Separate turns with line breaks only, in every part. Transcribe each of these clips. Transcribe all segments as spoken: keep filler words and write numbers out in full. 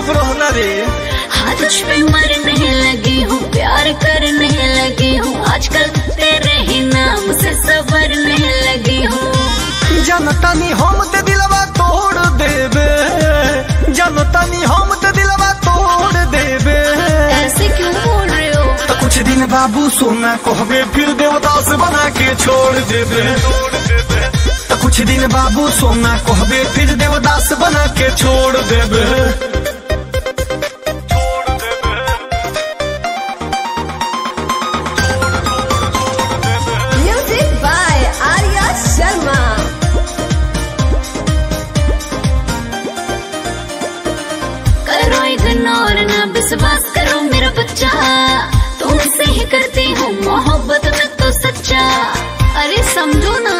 चुप रहो ना रे।
हाथ पे मरने लगी हूँ, प्यार करने लगी हूँ, आजकल तेरे ही नाम से संवरने लगी हूँ।
जनता नी हम ते दिलवा तोड़ देबे, जनता नी हम ते दिलवा तोड़ देबे।
ऐसे क्यों बोल रहे हो?
तो कुछ दिन बाबू सोना कहबे फिर देवदास बना के छोड़ देबे। तो कुछ दिन बाबू सोना कहबे फिर देवदास बना के छोड़ देबे।
Music by Arya Sharma.
करो इग्नोर ना विश्वास करो मेरा बच्चा, तुमसे ही करती हूँ मोहब्बत में तो सच्चा। अरे समझो ना।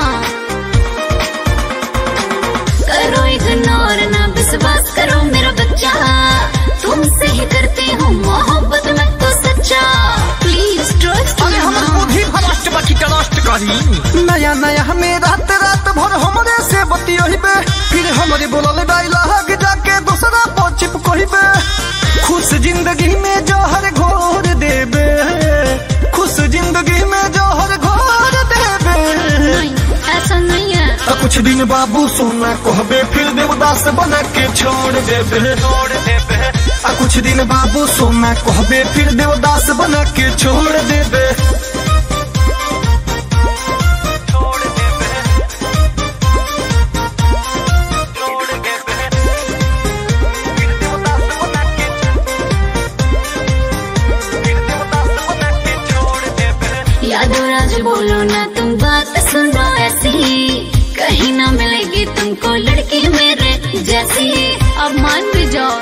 करो इग्नोर ना विश्वास करो मेरा बच्चा, तुमसे ही करती हूँ मोहब्बत में तो सच्चा। प्लीज ट्रस्ट
अरे हमर बुद्धि भ्रष्ट बाकी नष्ट करी। नया नया हमें रात रात भर हमरे से बतियोहिबे, फिर हमरे बोलल डायलॉग जाके दूसरा पर चिपकोहिबे। खुश जिंदगी में जहर घोर देबे, खुश जिंदगी में जहर घोर देबे।
नहीं, ऐसा नहीं है।
तो कुछ दिन बाबू सोना कहबे फिर देवदास बना के छोड़ देबे, छोड़ देबे। आ कुछ दिन बाबू सोना कहबे फिर देवदास बना के छोड़ देबे।
यादव राज बोलो ना तुम बात सुनो ऐसी, कहीं ना मिलेगी तुमको लड़की मेरे जैसी। अब मान भी जाओ।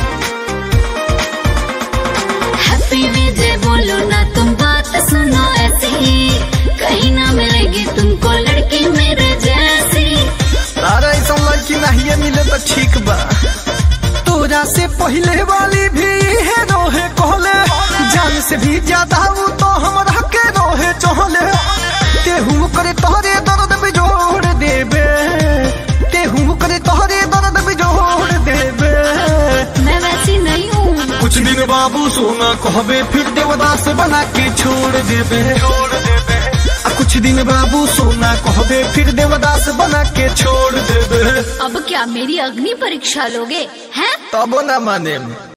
हैप्पी विजय बोलो ना तुम बात सुनो ऐसी, कहीं ना मिलेगी तुमको लड़की मेरे जैसी।
अरे ऐसा लड़की नहीं मिले तो ठीक बा। तोरा से पहले वाली भी है रोहे कहले, जान से भी ज्यादा वो तो हमरा के रोहे चहले। तेहू करे तोहरे दर्द बिजोड़ देबे, तेहू करे तोहरे दर्द बिजोड़ देबे।
मैं वैसी नहीं हूँ।
कुछ दिन बाबू सोना कहबे फिर देवदास बना के छोड़ देबे, छोड़ देबे। आ कुछ दिन बाबू सोना कहबे फिर देवदास बना के छोड़ देबे।
अब क्या मेरी अग्नि परीक्षा लोगे हैं?
तब ना माने।